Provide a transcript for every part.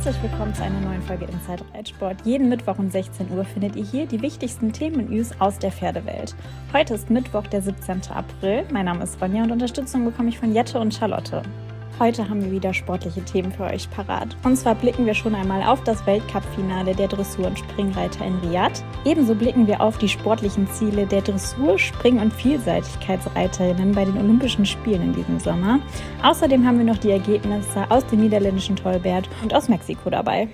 Herzlich willkommen zu einer neuen Folge Inside Reitsport. Jeden Mittwoch um 16 Uhr findet ihr hier die wichtigsten Themen und News aus der Pferdewelt. Heute ist Mittwoch, der 17. April. Mein Name ist Ronja und Unterstützung bekomme ich von Jette und Charlotte. Heute haben wir wieder sportliche Themen für euch parat. Und zwar blicken wir schon einmal auf das Weltcup-Finale der Dressur- und Springreiter in Riyadh. Ebenso blicken wir auf die sportlichen Ziele der Dressur-, Spring- und Vielseitigkeitsreiterinnen bei den Olympischen Spielen in diesem Sommer. Außerdem haben wir noch die Ergebnisse aus dem niederländischen Tolbert und aus Mexiko dabei.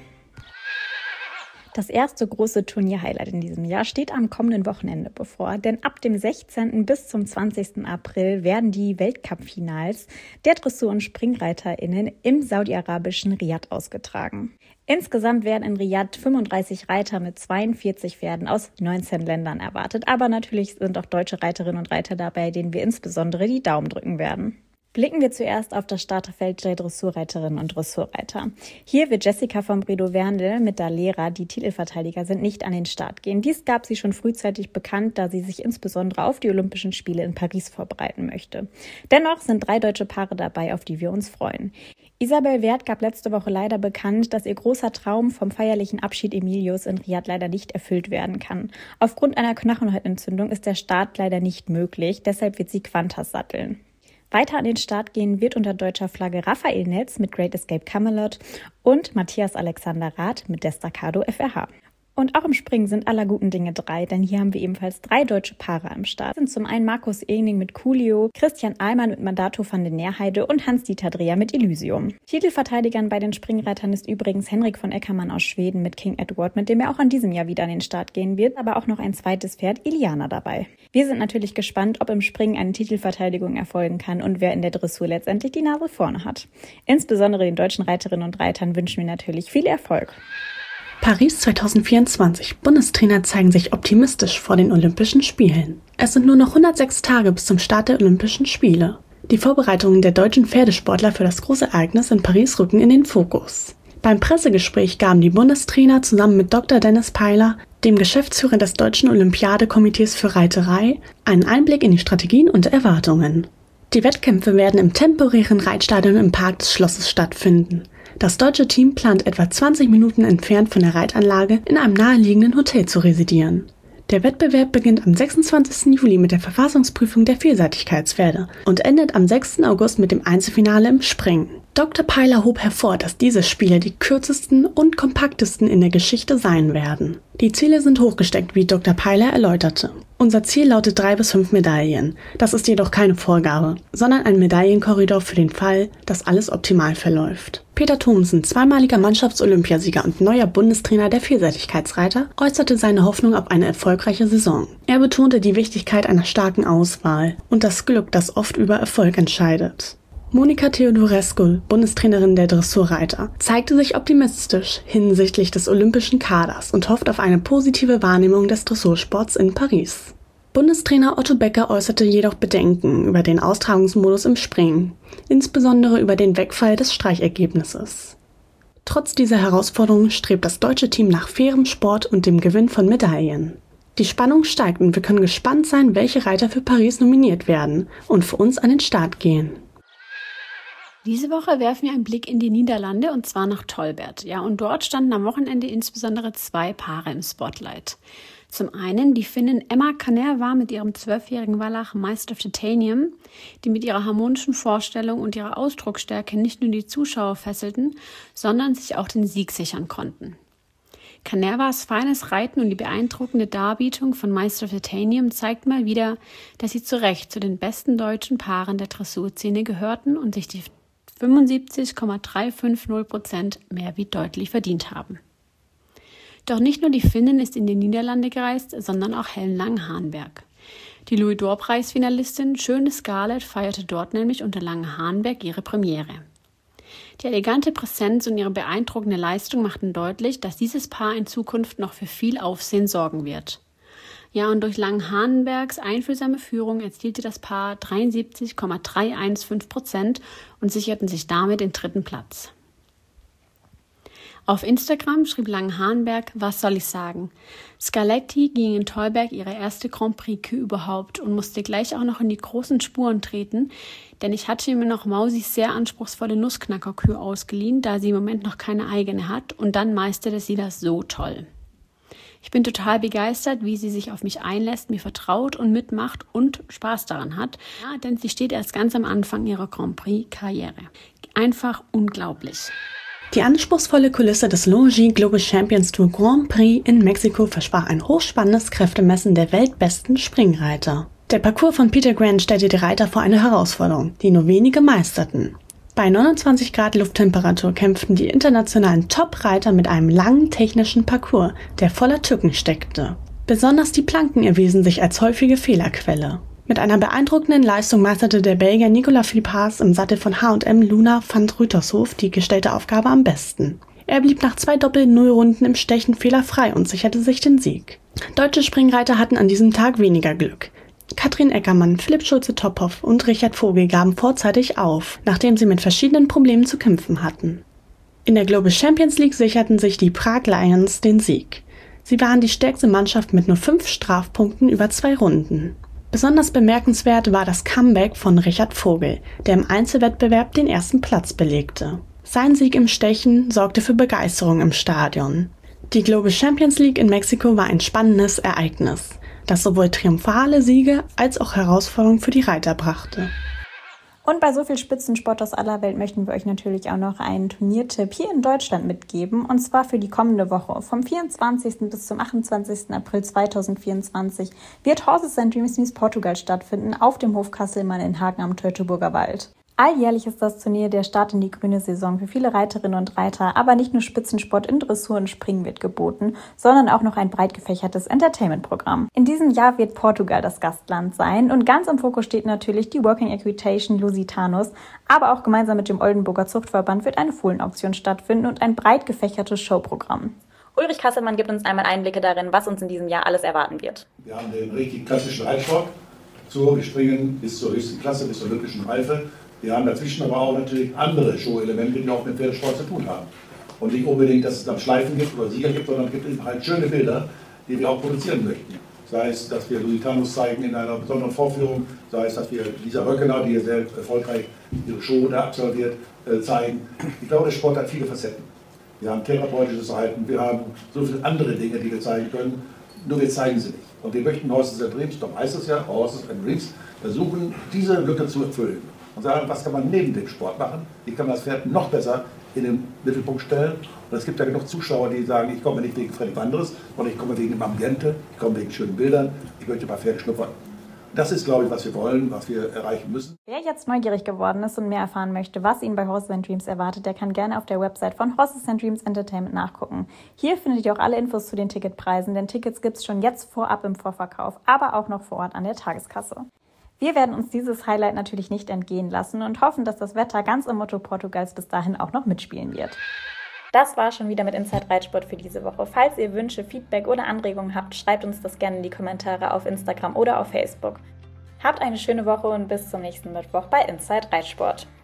Das erste große Turnier-Highlight in diesem Jahr steht am kommenden Wochenende bevor, denn ab dem 16. bis zum 20. April werden die Weltcup-Finals der Dressur- und SpringreiterInnen im saudi-arabischen Riyadh ausgetragen. Insgesamt werden in Riyadh 35 Reiter mit 42 Pferden aus 19 Ländern erwartet, aber natürlich sind auch deutsche Reiterinnen und Reiter dabei, denen wir insbesondere die Daumen drücken werden. Blicken wir zuerst auf das Starterfeld der Dressurreiterinnen und Dressurreiter. Hier wird Jessica von Bredow-Werndl mit Dalera, die Titelverteidiger sind, nicht an den Start gehen. Dies gab sie schon frühzeitig bekannt, da sie sich insbesondere auf die Olympischen Spiele in Paris vorbereiten möchte. Dennoch sind 3 deutsche Paare dabei, auf die wir uns freuen. Isabel Werth gab letzte Woche leider bekannt, dass ihr großer Traum vom feierlichen Abschied Emilios in Riyadh leider nicht erfüllt werden kann. Aufgrund einer Knochenhautentzündung ist der Start leider nicht möglich, deshalb wird sie Qantas satteln. Weiter an den Start gehen wird unter deutscher Flagge Raphael Netz mit Great Escape Camelot und Matthias Alexander Rath mit Destacado FRH. Und auch im Springen sind aller guten Dinge 3, denn hier haben wir ebenfalls 3 deutsche Paare am Start. Das sind zum einen Markus Ehning mit Coolio, Christian Ahlmann mit Mandato van den Nerheide und Hans-Dieter Dreher mit Elysium. Titelverteidigern bei den Springreitern ist übrigens Henrik von Eckermann aus Schweden mit King Edward, mit dem er auch an diesem Jahr wieder an den Start gehen wird, aber auch noch ein zweites Pferd, Iliana, dabei. Wir sind natürlich gespannt, ob im Springen eine Titelverteidigung erfolgen kann und wer in der Dressur letztendlich die Nase vorne hat. Insbesondere den deutschen Reiterinnen und Reitern wünschen wir natürlich viel Erfolg. Paris 2024. Bundestrainer zeigen sich optimistisch vor den Olympischen Spielen. Es sind nur noch 106 Tage bis zum Start der Olympischen Spiele. Die Vorbereitungen der deutschen Pferdesportler für das große Ereignis in Paris rücken in den Fokus. Beim Pressegespräch gaben die Bundestrainer zusammen mit Dr. Dennis Peiler, dem Geschäftsführer des Deutschen Olympiadekomitees für Reiterei, einen Einblick in die Strategien und Erwartungen. Die Wettkämpfe werden im temporären Reitstadion im Park des Schlosses stattfinden. Das deutsche Team plant etwa 20 Minuten entfernt von der Reitanlage in einem naheliegenden Hotel zu residieren. Der Wettbewerb beginnt am 26. Juli mit der Verfassungsprüfung der Vielseitigkeitspferde und endet am 6. August mit dem Einzelfinale im Springen. Dr. Peiler hob hervor, dass diese Spiele die kürzesten und kompaktesten in der Geschichte sein werden. Die Ziele sind hochgesteckt, wie Dr. Peiler erläuterte. Unser Ziel lautet 3 bis 5 Medaillen. Das ist jedoch keine Vorgabe, sondern ein Medaillenkorridor für den Fall, dass alles optimal verläuft. Peter Thomsen, zweimaliger Mannschafts-Olympiasieger und neuer Bundestrainer der Vielseitigkeitsreiter, äußerte seine Hoffnung auf eine erfolgreiche Saison. Er betonte die Wichtigkeit einer starken Auswahl und das Glück, das oft über Erfolg entscheidet. Monika Theodorescu, Bundestrainerin der Dressurreiter, zeigte sich optimistisch hinsichtlich des olympischen Kaders und hofft auf eine positive Wahrnehmung des Dressursports in Paris. Bundestrainer Otto Becker äußerte jedoch Bedenken über den Austragungsmodus im Springen, insbesondere über den Wegfall des Streichergebnisses. Trotz dieser Herausforderungen strebt das deutsche Team nach fairem Sport und dem Gewinn von Medaillen. Die Spannung steigt und wir können gespannt sein, welche Reiter für Paris nominiert werden und für uns an den Start gehen. Diese Woche werfen wir einen Blick in die Niederlande und zwar nach Tolbert. Ja, und dort standen am Wochenende insbesondere 2 Paare im Spotlight. Zum einen die Finnin Emma Kanerva mit ihrem 12-jährigen Wallach Meister of Titanium, die mit ihrer harmonischen Vorstellung und ihrer Ausdrucksstärke nicht nur die Zuschauer fesselten, sondern sich auch den Sieg sichern konnten. Kanervas feines Reiten und die beeindruckende Darbietung von Meister of Titanium zeigt mal wieder, dass sie zu Recht zu den besten deutschen Paaren der Dressurszene gehörten und sich die 75,350% mehr wie deutlich verdient haben. Doch nicht nur die Finnin ist in die Niederlande gereist, sondern auch Helen Langenhahnberg. Die Louis-d'Or-Preis-Finalistin Schöne Scarlett feierte dort nämlich unter Langenhahnberg ihre Premiere. Die elegante Präsenz und ihre beeindruckende Leistung machten deutlich, dass dieses Paar in Zukunft noch für viel Aufsehen sorgen wird. Ja, und durch Langenhahnbergs einfühlsame Führung erzielte das Paar 73,315% und sicherten sich damit den 3. Platz. Auf Instagram schrieb Langenhahnberg, was soll ich sagen? Scaletti ging in Tolberg ihre erste Grand Prix Kü überhaupt und musste gleich auch noch in die großen Spuren treten, denn ich hatte mir noch Mausis sehr anspruchsvolle Nussknacker-Kü ausgeliehen, da sie im Moment noch keine eigene hat, und dann meisterte sie das so toll. Ich bin total begeistert, wie sie sich auf mich einlässt, mir vertraut und mitmacht und Spaß daran hat, ja, denn sie steht erst ganz am Anfang ihrer Grand Prix-Karriere. Einfach unglaublich. Die anspruchsvolle Kulisse des Longy Global Champions Tour Grand Prix in Mexiko versprach ein hochspannendes Kräftemessen der weltbesten Springreiter. Der Parcours von Peter Grant stellte die Reiter vor eine Herausforderung, die nur wenige meisterten. Bei 29 Grad Lufttemperatur kämpften die internationalen Top-Reiter mit einem langen technischen Parcours, der voller Tücken steckte. Besonders die Planken erwiesen sich als häufige Fehlerquelle. Mit einer beeindruckenden Leistung meisterte der Belgier Nicolas Philippe Haas im Sattel von H&M Luna van Rütershof die gestellte Aufgabe am besten. Er blieb nach 2 Doppel-Null-Runden im Stechen fehlerfrei und sicherte sich den Sieg. Deutsche Springreiter hatten an diesem Tag weniger Glück. Katrin Eckermann, Philipp Schulze-Tophoff und Richard Vogel gaben vorzeitig auf, nachdem sie mit verschiedenen Problemen zu kämpfen hatten. In der Global Champions League sicherten sich die Prag Lions den Sieg. Sie waren die stärkste Mannschaft mit nur 5 Strafpunkten über 2 Runden. Besonders bemerkenswert war das Comeback von Richard Vogel, der im Einzelwettbewerb den ersten Platz belegte. Sein Sieg im Stechen sorgte für Begeisterung im Stadion. Die Global Champions League in Mexiko war ein spannendes Ereignis, das sowohl triumphale Siege als auch Herausforderungen für die Reiter brachte. Und bei so viel Spitzensport aus aller Welt möchten wir euch natürlich auch noch einen Turniertipp hier in Deutschland mitgeben. Und zwar für die kommende Woche. Vom 24. bis zum 28. April 2024 wird Horses and Dreams Meets Portugal stattfinden auf dem Hof Kasselmann in Hagen am Teutoburger Wald. Alljährlich ist das Turnier der Start in die grüne Saison für viele Reiterinnen und Reiter, aber nicht nur Spitzensport in Dressur und Springen wird geboten, sondern auch noch ein breit gefächertes Entertainment-Programm. In diesem Jahr wird Portugal das Gastland sein und ganz im Fokus steht natürlich die Working Equitation Lusitanos, aber auch gemeinsam mit dem Oldenburger Zuchtverband wird eine Fohlenauktion stattfinden und ein breit gefächertes Showprogramm. Ulrich Kasselmann gibt uns einmal Einblicke darin, was uns in diesem Jahr alles erwarten wird. Wir haben den richtig klassischen Reitsport, wir springen bis zur höchsten Klasse, bis zur olympischen Reife. Wir haben dazwischen aber auch natürlich andere Show-Elemente, die auch mit Pferdesport zu tun haben. Und nicht unbedingt, dass es dann Schleifen gibt oder Sieger gibt, sondern es gibt halt schöne Bilder, die wir auch produzieren möchten. Sei es, dass wir Lusitanos zeigen in einer besonderen Vorführung, sei es, dass wir Lisa Röckener, die hier sehr erfolgreich ihre Show da absolviert, zeigen. Ich glaube, der Sport hat viele Facetten. Wir haben therapeutisches Verhalten, wir haben so viele andere Dinge, die wir zeigen können, nur wir zeigen sie nicht. Und wir möchten Horses and Dreams, doch heißt es ja, Horses and Dreams, versuchen, diese Lücke zu erfüllen. Und sagen, was kann man neben dem Sport machen? Wie kann man das Pferd noch besser in den Mittelpunkt stellen? Und es gibt ja genug Zuschauer, die sagen, ich komme nicht wegen Freddy Wanderes, sondern ich komme wegen dem Ambiente, ich komme wegen schönen Bildern, ich möchte bei Pferde schnuppern. Das ist, glaube ich, was wir wollen, was wir erreichen müssen. Wer jetzt neugierig geworden ist und mehr erfahren möchte, was ihn bei Horses and Dreams erwartet, der kann gerne auf der Website von Horses and Dreams Entertainment nachgucken. Hier findet ihr auch alle Infos zu den Ticketpreisen, denn Tickets gibt es schon jetzt vorab im Vorverkauf, aber auch noch vor Ort an der Tageskasse. Wir werden uns dieses Highlight natürlich nicht entgehen lassen und hoffen, dass das Wetter ganz im Motto Portugals bis dahin auch noch mitspielen wird. Das war schon wieder mit Inside Reitsport für diese Woche. Falls ihr Wünsche, Feedback oder Anregungen habt, schreibt uns das gerne in die Kommentare auf Instagram oder auf Facebook. Habt eine schöne Woche und bis zum nächsten Mittwoch bei Inside Reitsport.